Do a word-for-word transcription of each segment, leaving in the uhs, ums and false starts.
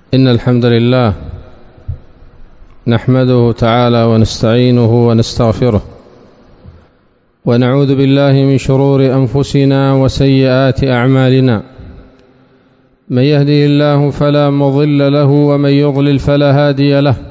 إن الحمد لله نحمده تعالى ونستعينه ونستغفره ونعوذ بالله من شرور أنفسنا وسيئات أعمالنا. من يهده الله فلا مضل له ومن يضلل فلا هادي له،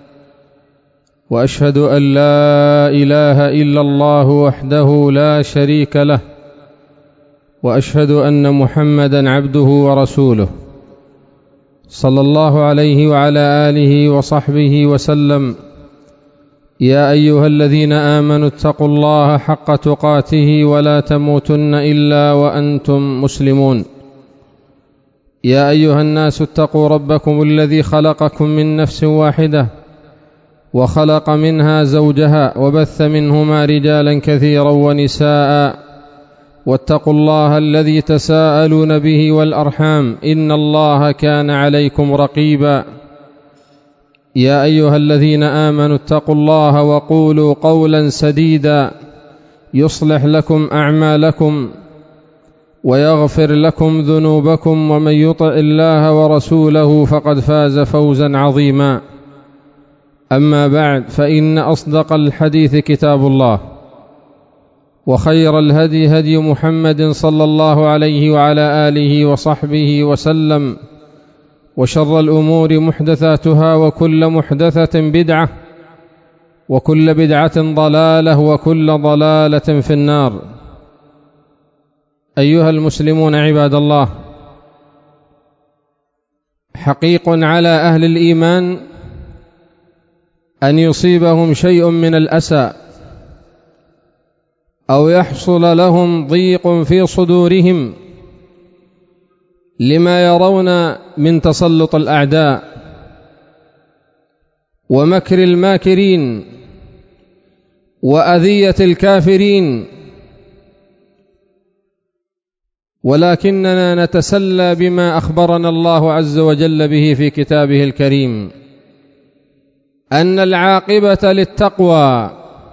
وأشهد أن لا إله إلا الله وحده لا شريك له، وأشهد أن محمدًا عبده ورسوله صلى الله عليه وعلى آله وصحبه وسلم. يا أيها الذين آمنوا اتقوا الله حق تقاته ولا تموتن إلا وأنتم مسلمون. يا أيها الناس اتقوا ربكم الذي خلقكم من نفس واحدة وخلق منها زوجها وبث منهما رجالا كثيرا ونساء، واتقوا الله الذي تساءلون به والأرحام إن الله كان عليكم رقيبا. يا أيها الذين آمنوا اتقوا الله وقولوا قولا سديدا يصلح لكم أعمالكم ويغفر لكم ذنوبكم، ومن يطع الله ورسوله فقد فاز فوزا عظيما. أما بعد، فإن أصدق الحديث كتاب الله، وخير الهدي هدي محمد صلى الله عليه وعلى آله وصحبه وسلم، وشر الأمور محدثاتها، وكل محدثة بدعة، وكل بدعة ضلالة، وكل ضلالة في النار. أيها المسلمون عباد الله، حقيق على أهل الإيمان أن يصيبهم شيء من الأسى أو يحصل لهم ضيق في صدورهم لما يرون من تسلط الأعداء ومكر الماكرين وأذية الكافرين، ولكننا نتسلى بما أخبرنا الله عز وجل به في كتابه الكريم، أن العاقبة للتقوى،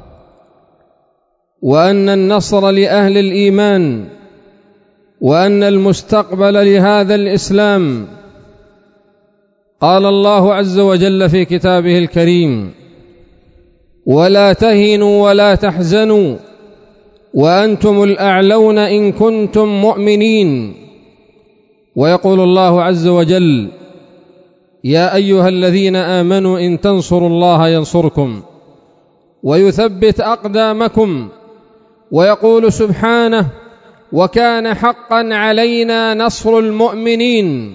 وأن النصر لأهل الإيمان، وأن المستقبل لهذا الإسلام. قال الله عز وجل في كتابه الكريم: ولا تهنوا ولا تحزنوا وأنتم الأعلون إن كنتم مؤمنين. ويقول الله عز وجل: يا أيها الذين آمنوا إن تنصروا الله ينصركم ويثبت أقدامكم. ويقول سبحانه: وكان حقا علينا نصر المؤمنين.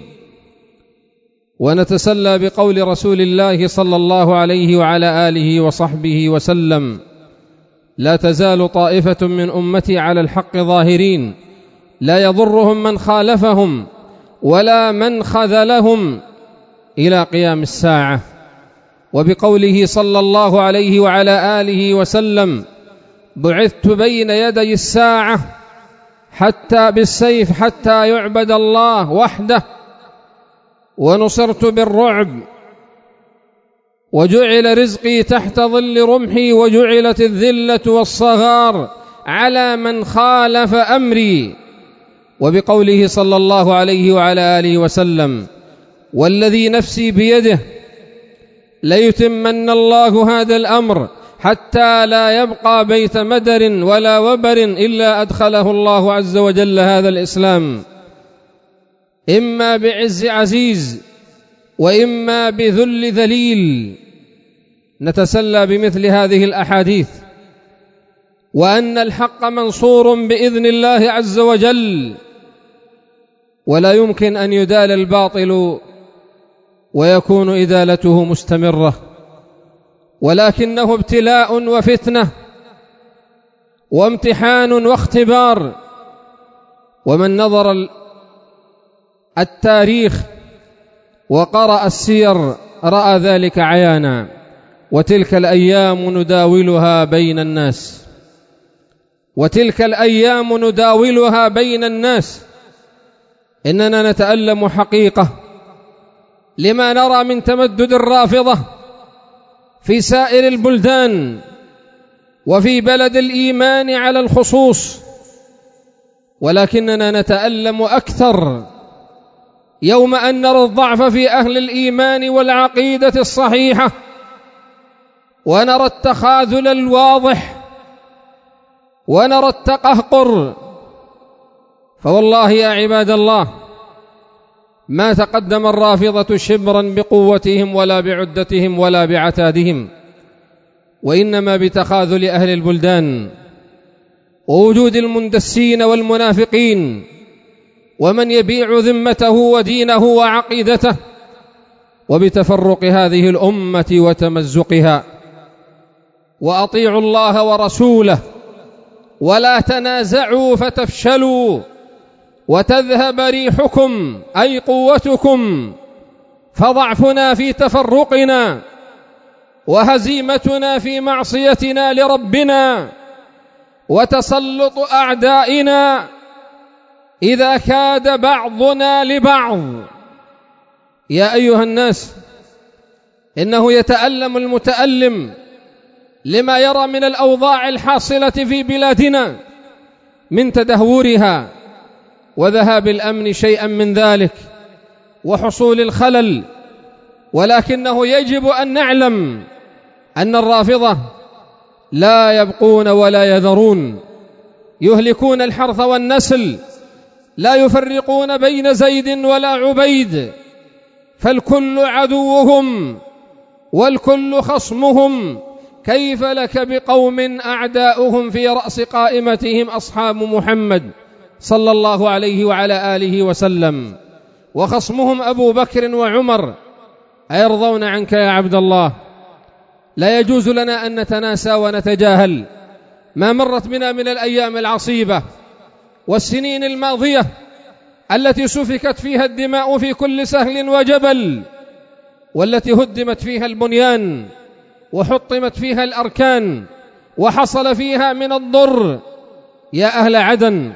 ونتسلى بقول رسول الله صلى الله عليه وعلى آله وصحبه وسلم: لا تزال طائفة من أمتي على الحق ظاهرين لا يضرهم من خالفهم ولا من خذلهم إلى قيام الساعة. وبقوله صلى الله عليه وعلى آله وسلم: بعثت بين يدي الساعة حتى بالسيف حتى يعبد الله وحده، ونصرت بالرعب، وجعل رزقي تحت ظل رمحي، وجعلت الذلة والصغار على من خالف أمري. وبقوله صلى الله عليه وعلى آله وسلم: والذي نفسي بيده ليتمن الله هذا الأمر حتى لا يبقى بيت مدر ولا وبر إلا أدخله الله عز وجل هذا الإسلام، إما بعز عزيز وإما بذل ذليل. نتسلى بمثل هذه الأحاديث، وأن الحق منصور بإذن الله عز وجل، ولا يمكن أن يدال الباطل ويكون إدالته مستمرة، ولكنه ابتلاء وفتنة وامتحان واختبار. ومن نظر التاريخ وقرأ السير رأى ذلك عيانا. وتلك الأيام نداولها بين الناس وتلك الأيام نداولها بين الناس إننا نتألم حقيقة لما نرى من تمدد الرافضة في سائر البلدان وفي بلد الإيمان على الخصوص، ولكننا نتألم أكثر يوم أن نرى الضعف في أهل الإيمان والعقيدة الصحيحة، ونرى التخاذل الواضح، ونرى التقهقر. فوالله يا عباد الله ما تقدم الرافضة شبرا بقوتهم ولا بعدتهم ولا بعتادهم، وإنما بتخاذل أهل البلدان ووجود المندسين والمنافقين ومن يبيع ذمته ودينه وعقيدته، وبتفرق هذه الأمة وتمزقها. وأطيعوا الله ورسوله ولا تنازعوا فتفشلوا وتذهب ريحكم أي قوتكم، فضعفنا في تفرقنا وهزيمتنا في معصيتنا لربنا وتسلط أعدائنا إذا كاد بعضنا لبعض. يا أيها الناس، إنه يتألم المتألم لما يرى من الأوضاع الحاصلة في بلادنا من تدهورها وذهاب الأمن شيئا من ذلك وحصول الخلل، ولكنه يجب أن نعلم أن الرافضة لا يبقون ولا يذرون، يهلكون الحرث والنسل، لا يفرقون بين زيد ولا عبيد، فالكل عدوهم والكل خصمهم. كيف لك بقوم أعداؤهم في رأس قائمتهم أصحاب محمد صلى الله عليه وعلى آله وسلم، وخصمهم أبو بكر وعمر، أيرضون عنك يا عبد الله؟ لا يجوز لنا أن نتناسى ونتجاهل ما مرت بنا من الأيام العصيبة والسنين الماضية التي سفكت فيها الدماء في كل سهل وجبل، والتي هدمت فيها البنيان وحطمت فيها الأركان وحصل فيها من الضر. يا أهل عدن،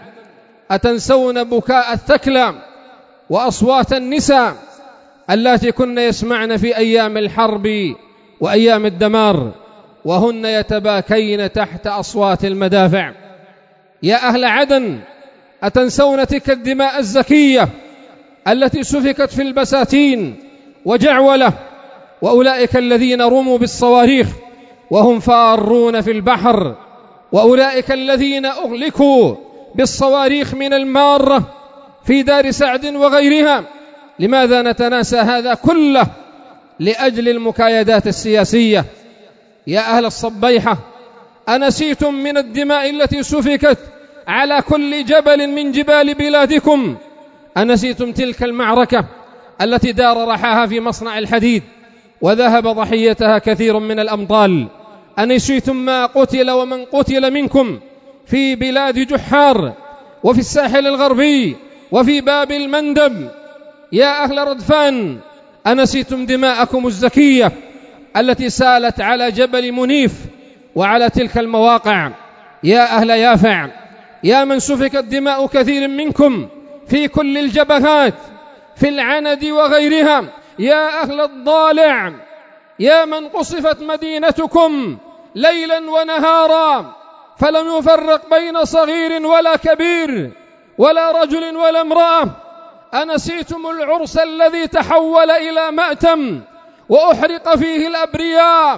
أتنسون بكاء الثكلى وأصوات النساء اللاتي كن يسمعن في أيام الحرب وأيام الدمار وهن يتباكين تحت أصوات المدافع؟ يا أهل عدن، أتنسون تلك الدماء الزكية التي سفكت في البساتين وجعولة، وأولئك الذين رموا بالصواريخ وهم فارون في البحر، وأولئك الذين أهلكوا بالصواريخ من المارة في دار سعد وغيرها؟ لماذا نتناسى هذا كله لأجل المكايدات السياسية؟ يا أهل الصبيحة، أنسيتم من الدماء التي سفكت على كل جبل من جبال بلادكم؟ أنسيتم تلك المعركة التي دار رحاها في مصنع الحديد وذهب ضحيتها كثير من الأمطال؟ أنسيتم ما قتل ومن قتل منكم في بلاد جحار وفي الساحل الغربي وفي باب المندب؟ يا أهل ردفان، أنسيتم دماءكم الزكية التي سالت على جبل منيف وعلى تلك المواقع؟ يا أهل يافع، يا من سفكت دماء كثير منكم في كل الجبهات في العند وغيرها؟ يا أهل الضالع، يا من قصفت مدينتكم ليلا ونهارا فلم يفرق بين صغير ولا كبير ولا رجل ولا امرأة؟ أنسيتم العرس الذي تحول إلى مأتم وأحرق فيه الأبرياء؟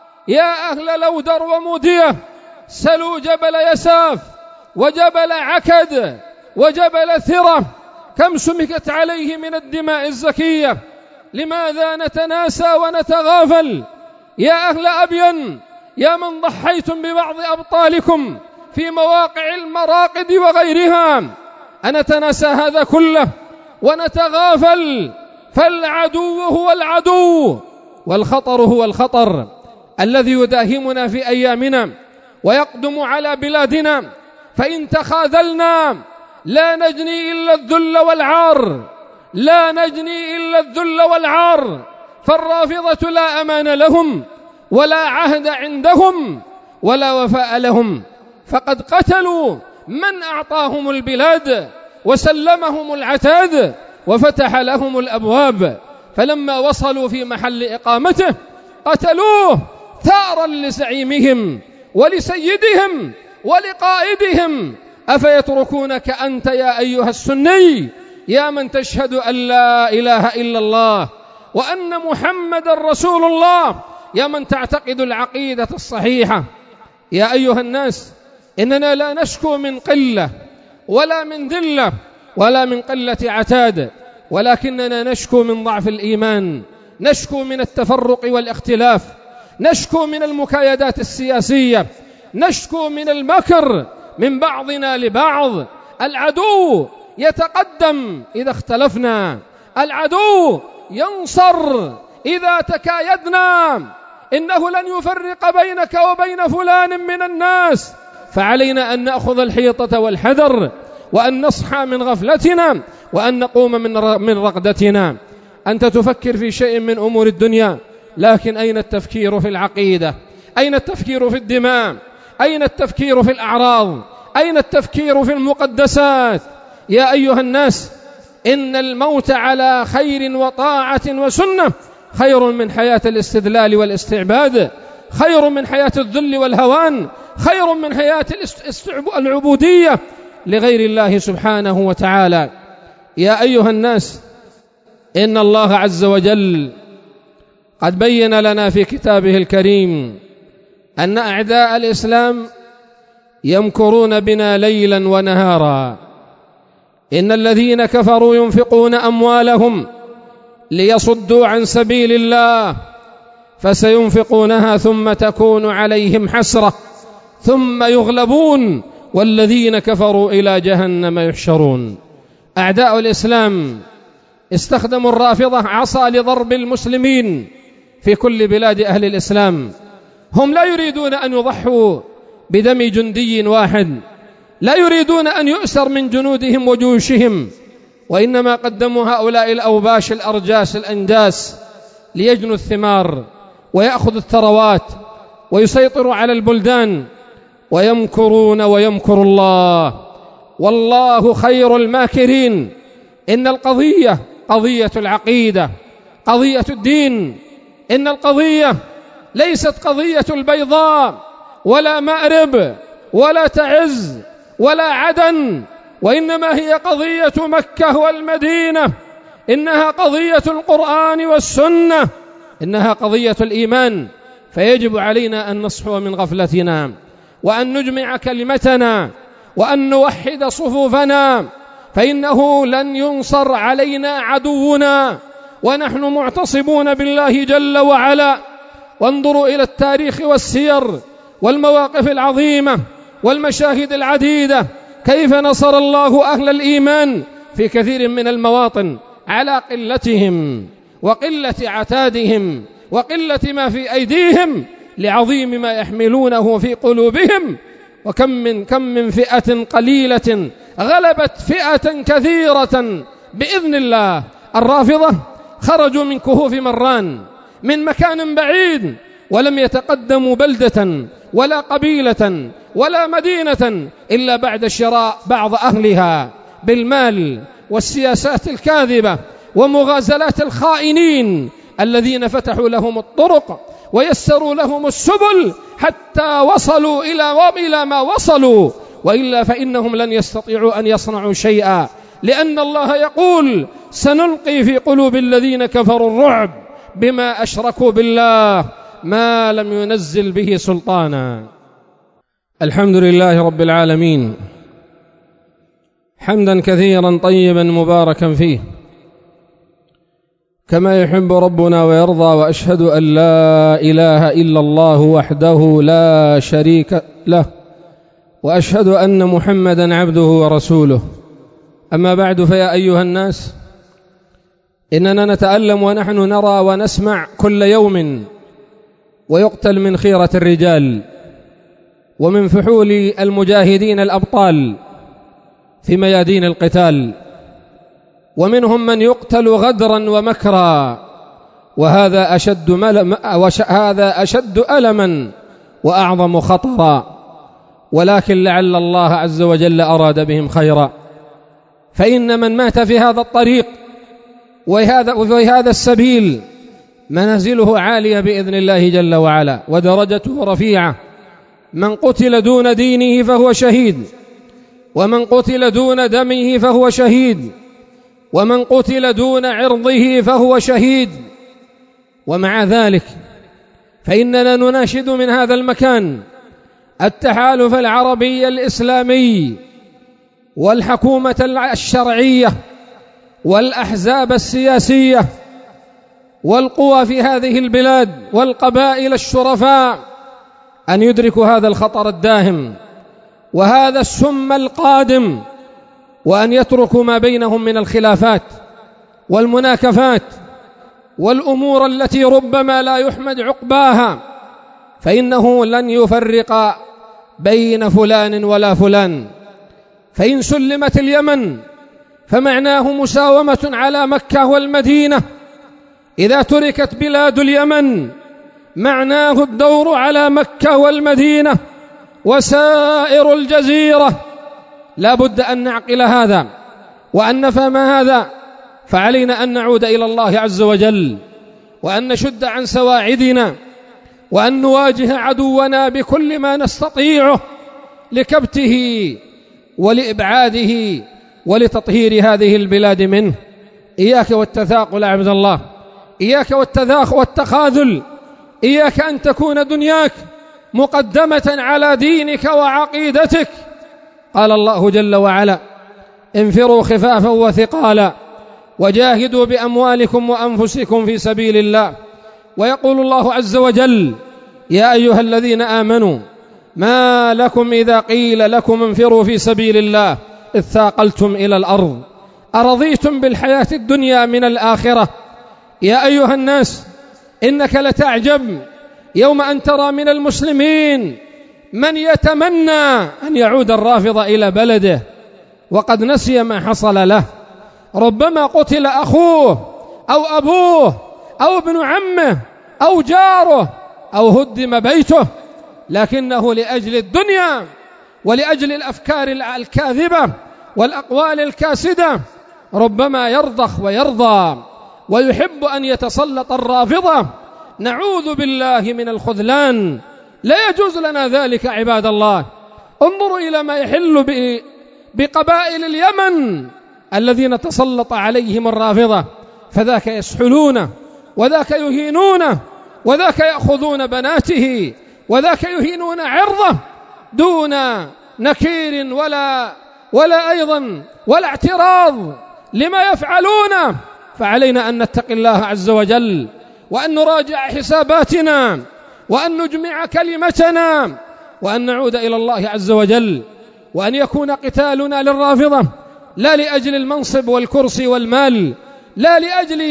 يا أهل لودر ومودية، سلوا جبل يساف وجبل عكد وجبل ثرة، كم سمكت عليه من الدماء الزكية؟ لماذا نتناسى ونتغافل؟ يا أهل أبين، يا من ضحيتم ببعض أبطالكم في مواقع المراقد وغيرها، أنتناسى هذا كله ونتغافل؟ فالعدو هو العدو والخطر هو الخطر الذي يداهمنا في أيامنا ويقدم على بلادنا، فإن تخاذلنا لا نجني إلا الذل والعار، لا نجني إلا الذل والعار. فالرافضة لا أمان لهم ولا عهد عندهم ولا وفاء لهم، فقد قتلوا من أعطاهم البلاد وسلمهم العتاد وفتح لهم الأبواب، فلما وصلوا في محل إقامته قتلوه ثارا لزعيمهم ولسيدهم ولقائدهم. أفيتركونك أنت يا أيها السني يا من تشهد أن لا إله إلا الله وأن محمد رسول الله، يا من تعتقد العقيدة الصحيحة. يا أيها الناس، إننا لا نشكو من قلة ولا من ذلة ولا من قلة عتاد، ولكننا نشكو من ضعف الإيمان، نشكو من التفرق والاختلاف، نشكو من المكايدات السياسية، نشكو من المكر من بعضنا لبعض. العدو يتقدم إذا اختلفنا، العدو ينصر إذا تكايدنا، إنه لن يفرق بينك وبين فلان من الناس. فعلينا أن نأخذ الحيطة والحذر، وأن نصحى من غفلتنا، وأن نقوم من رقدتنا. أنت تفكر في شيء من أمور الدنيا، لكن أين التفكير في العقيدة؟ أين التفكير في الدماء؟ أين التفكير في الأعراض؟ أين التفكير في المقدسات؟ يا أيها الناس، إن الموت على خير وطاعة وسنة خير من حياة الاستذلال والاستعباد، خير من حياة الذل والهوان، خير من حياة العبودية لغير الله سبحانه وتعالى. يا أيها الناس، إن الله عز وجل قد بين لنا في كتابه الكريم أن أعداء الإسلام يمكرون بنا ليلا ونهارا. إن الذين كفروا ينفقون أموالهم ليصدوا عن سبيل الله فسينفقونها ثم تكون عليهم حسرة ثم يغلبون والذين كفروا إلى جهنم يحشرون. أعداء الإسلام استخدموا الرافضة عصا لضرب المسلمين في كل بلاد أهل الإسلام. هم لا يريدون أن يضحوا بدم جندي واحد، لا يريدون أن يؤسر من جنودهم وجيوشهم، وإنما قدموا هؤلاء الأوباش الأرجاس الأنجاس ليجنوا الثمار ويأخذوا الثروات ويسيطروا على البلدان، ويمكرون ويمكر الله والله خير الماكرين. إن القضية قضية العقيدة، قضية الدين. إن القضية ليست قضية البيضاء ولا مأرب ولا تعز ولا عدن، وإنما هي قضية مكة والمدينة. إنها قضية القرآن والسنة، إنها قضية الإيمان. فيجب علينا أن نصحو من غفلتنا، وأن نجمع كلمتنا، وأن نوحد صفوفنا، فإنه لن ينصر علينا عدونا ونحن معتصمون بالله جل وعلا. وانظروا إلى التاريخ والسير والمواقف العظيمة والمشاهد العديدة، كيف نصر الله أهل الإيمان في كثير من المواطن على قلتهم وقلة عتادهم وقلة ما في أيديهم لعظيم ما يحملونه في قلوبهم. وكم من كم من فئة قليلة غلبت فئة كثيرة بإذن الله. الرافضة خرجوا من كهوف مران من مكان بعيد، ولم يتقدموا بلدة ولا قبيلة ولا مدينة إلا بعد شراء بعض أهلها بالمال والسياسات الكاذبة ومغازلات الخائنين الذين فتحوا لهم الطرق ويسروا لهم السبل حتى وصلوا إلى ما وصلوا، وإلا فإنهم لن يستطيعوا أن يصنعوا شيئا، لأن الله يقول: سنلقي في قلوب الذين كفروا الرعب بما أشركوا بالله ما لم ينزل به سلطانا. الحمد لله رب العالمين، حمدا كثيرا طيبا مباركا فيه كما يحب ربنا ويرضى. وأشهد أن لا إله إلا الله وحده لا شريك له، وأشهد أن محمدا عبده ورسوله. أما بعد، فيا أيها الناس، إننا نتألم ونحن نرى ونسمع كل يوم ويقتل من خيرة الرجال ومن فحول المجاهدين الأبطال في ميادين القتال، ومنهم من يقتل غدرا ومكرا، وهذا أشد, مل... وهذا أشد ألما وأعظم خطرا، ولكن لعل الله عز وجل أراد بهم خيرا. فإن من مات في هذا الطريق وهذا, وهذا السبيل منازله عالية بإذن الله جل وعلا ودرجته رفيعة. من قتل دون دينه فهو شهيد، ومن قتل دون دمه فهو شهيد. ومن قتل دون عرضه فهو شهيد. ومع ذلك فإننا نناشد من هذا المكان التحالف العربي الإسلامي والحكومة الشرعية والأحزاب السياسية والقوى في هذه البلاد والقبائل الشرفاء أن يدركوا هذا الخطر الداهم وهذا السم القادم، وأن يتركوا ما بينهم من الخلافات والمناكفات والأمور التي ربما لا يحمد عقباها، فإنه لن يفرق بين فلان ولا فلان. فإن سلمت اليمن فمعناه مساومة على مكة والمدينة، إذا تركت بلاد اليمن معناه الدور على مكة والمدينة وسائر الجزيرة. لا بد أن نعقل هذا وأن نفهم هذا، فعلينا أن نعود إلى الله عز وجل وأن نشد عن سواعدنا وأن نواجه عدونا بكل ما نستطيعه لكبته ولإبعاده ولتطهير هذه البلاد منه. إياك والتثاقل عبد الله، إياك والتذاخ والتخاذل، إياك أن تكون دنياك مقدمة على دينك وعقيدتك. قال الله جل وعلا: انفروا خفافا وثقالا وجاهدوا بأموالكم وأنفسكم في سبيل الله. ويقول الله عز وجل: يا أيها الذين آمنوا ما لكم إذا قيل لكم انفروا في سبيل الله إذ ثاقلتم إلى الأرض أرضيتم بالحياة الدنيا من الآخرة. يا أيها الناس إنك لتعجب يوم أن ترى من المسلمين من يتمنى أن يعود الرافضة إلى بلده وقد نسي ما حصل له. ربما قتل أخوه أو أبوه أو ابن عمه أو جاره أو هدم بيته، لكنه لأجل الدنيا ولأجل الأفكار الكاذبة والأقوال الكاسدة ربما يرضخ ويرضى ويحب أن يتسلط الرافضة. نعوذ بالله من الخذلان، لا يجوز لنا ذلك عباد الله. انظروا إلى ما يحل بقبائل اليمن الذين تسلط عليهم الرافضة، فذاك يسحلونه وذاك يهينونه وذاك يأخذون بناته وذاك يهينون عرضه دون نكير ولا ولا أيضا ولا اعتراض لما يفعلونه. فعلينا أن نتقي الله عز وجل وأن نراجع حساباتنا وأن نجمع كلمتنا وأن نعود إلى الله عز وجل، وأن يكون قتالنا للرافضة لا لأجل المنصب والكرسي والمال، لا لأجل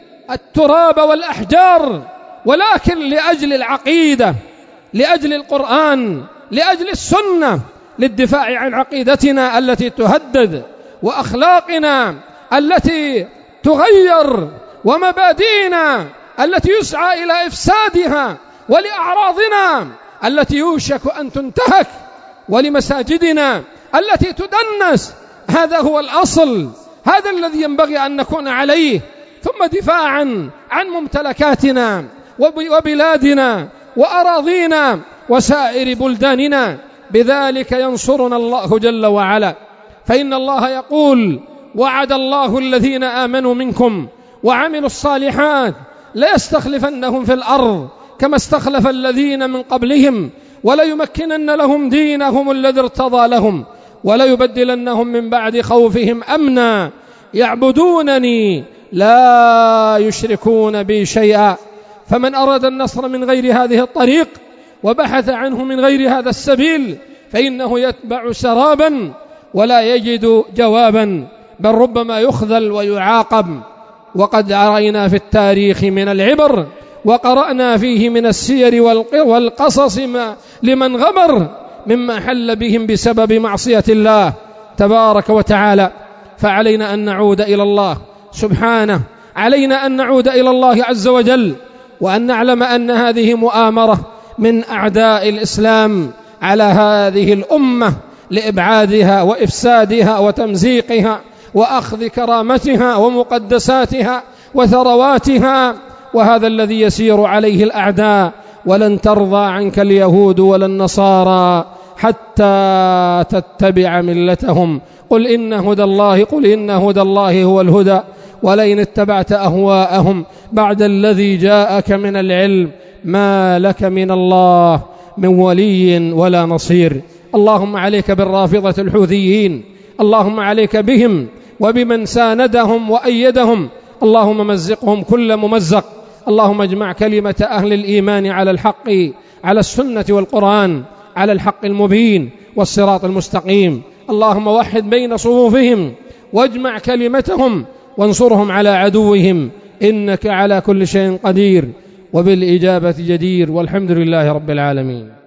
التراب والأحجار، ولكن لأجل العقيدة، لأجل القرآن، لأجل السنة، للدفاع عن عقيدتنا التي تهدد وأخلاقنا التي تغير ومبادئنا التي يسعى إلى إفسادها، ولأعراضنا التي يوشك أن تنتهك، ولمساجدنا التي تدنس. هذا هو الأصل، هذا الذي ينبغي أن نكون عليه، ثم دفاعا عن ممتلكاتنا وبلادنا وأراضينا وسائر بلداننا، بذلك ينصرنا الله جل وعلا. فإن الله يقول: وعد الله الذين آمنوا منكم وعملوا الصالحات ليستخلفنهم في الأرض كما استخلف الذين من قبلهم وليمكنن لهم دينهم الذي ارتضى لهم وليبدلنهم من بعد خوفهم أمنا يعبدونني لا يشركون بي شيئا. فمن أراد النصر من غير هذه الطريق وبحث عنه من غير هذا السبيل فإنه يتبع سرابا ولا يجد جوابا، بل ربما يخذل ويعاقب. وقد رأينا في التاريخ من العبر وقرأنا فيه من السير والقصص ما لمن غبر مما حل بهم بسبب معصية الله تبارك وتعالى. فعلينا أن نعود إلى الله سبحانه، علينا أن نعود إلى الله عز وجل، وأن نعلم أن هذه مؤامرة من أعداء الإسلام على هذه الأمة لإبعادها وإفسادها وتمزيقها وأخذ كرامتها ومقدساتها وثرواتها، وهذا الذي يسير عليه الأعداء. ولن ترضى عنك اليهود ولا النصارى حتى تتبع ملتهم. قل إن هدى الله قل إن هدى الله هو الهدى ولئن اتبعت أهواءهم بعد الذي جاءك من العلم ما لك من الله من ولي ولا نصير. اللهم عليك بالرافضة الحوثيين، اللهم عليك بهم وبمن ساندهم وأيدهم، اللهم مزقهم كل ممزق. اللهم اجمع كلمة أهل الإيمان على الحق، على السنة والقرآن، على الحق المبين والصراط المستقيم. اللهم وحد بين صفوفهم واجمع كلمتهم وانصرهم على عدوهم، إنك على كل شيء قدير وبالإجابة جدير، والحمد لله رب العالمين.